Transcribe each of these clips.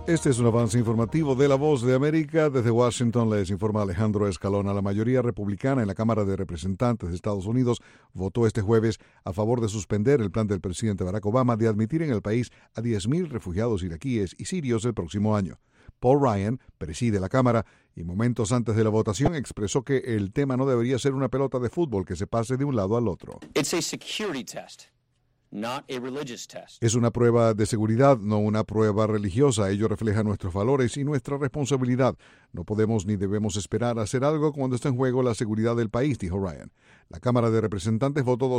Este es un avance informativo de La Voz de América. Desde Washington les informa Alejandro Escalona. La mayoría republicana en la Cámara de Representantes de Estados Unidos votó este jueves a favor de suspender el plan del presidente Barack Obama de admitir en el país a 10,000 refugiados iraquíes y sirios el próximo año. Paul Ryan preside la Cámara y momentos antes de la votación expresó que el tema no debería ser una pelota de fútbol que se pase de un lado al otro. It's a security test. Not a religious test. Es una prueba de seguridad, no una prueba religiosa. Ello refleja nuestros valores y nuestra responsabilidad. No podemos ni debemos esperar a hacer algo cuando está en juego la seguridad del país, dijo Ryan. La Cámara de Representantes votó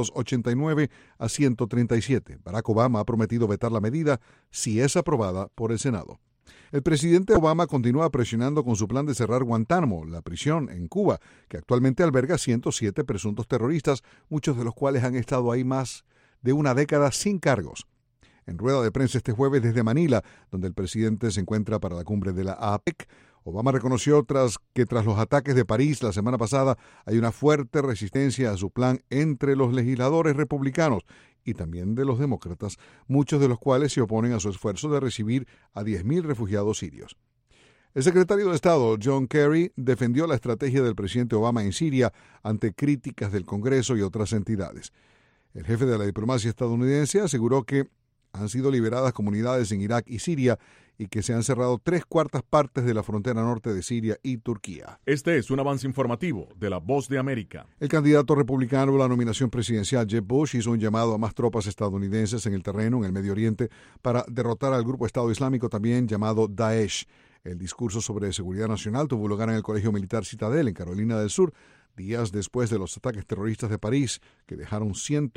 289 a 137. Barack Obama ha prometido vetar la medida si es aprobada por el Senado. El presidente Obama continúa presionando con su plan de cerrar Guantánamo, la prisión en Cuba, que actualmente alberga 107 presuntos terroristas, muchos de los cuales han estado ahí más de una década sin cargos. En rueda de prensa este jueves desde Manila, donde el presidente se encuentra para la cumbre de la APEC, Obama reconoció tras los ataques de París la semana pasada hay una fuerte resistencia a su plan entre los legisladores republicanos y también de los demócratas, muchos de los cuales se oponen a su esfuerzo de recibir a 10,000 refugiados sirios. El secretario de Estado, John Kerry, defendió la estrategia del presidente Obama en Siria ante críticas del Congreso y otras entidades. El jefe de la diplomacia estadounidense aseguró que han sido liberadas comunidades en Irak y Siria y que se han cerrado 3/4 partes de la frontera norte de Siria y Turquía. Este es un avance informativo de La Voz de América. El candidato republicano a la nominación presidencial, Jeb Bush, hizo un llamado a más tropas estadounidenses en el terreno en el Medio Oriente para derrotar al grupo Estado Islámico, también llamado Daesh. El discurso sobre seguridad nacional tuvo lugar en el Colegio Militar Citadel, en Carolina del Sur, días después de los ataques terroristas de París, que dejaron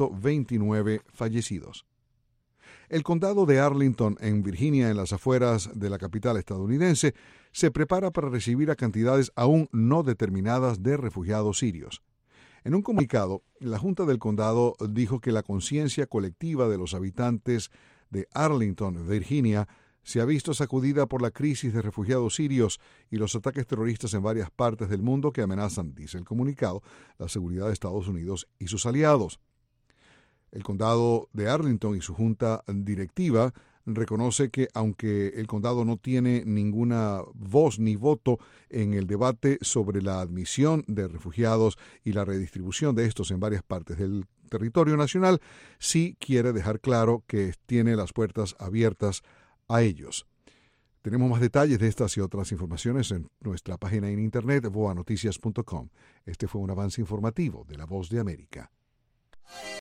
129 fallecidos. El condado de Arlington, en Virginia, en las afueras de la capital estadounidense, se prepara para recibir a cantidades aún no determinadas de refugiados sirios. En un comunicado, la Junta del Condado dijo que la conciencia colectiva de los habitantes de Arlington, Virginia, se ha visto sacudida por la crisis de refugiados sirios y los ataques terroristas en varias partes del mundo que amenazan, dice el comunicado, la seguridad de Estados Unidos y sus aliados. El condado de Arlington y su junta directiva reconoce que aunque el condado no tiene ninguna voz ni voto en el debate sobre la admisión de refugiados y la redistribución de estos en varias partes del territorio nacional, sí quiere dejar claro que tiene las puertas abiertas a ellos. Tenemos más detalles de estas y otras informaciones en nuestra página en internet voanoticias.com. Este fue un avance informativo de La Voz de América.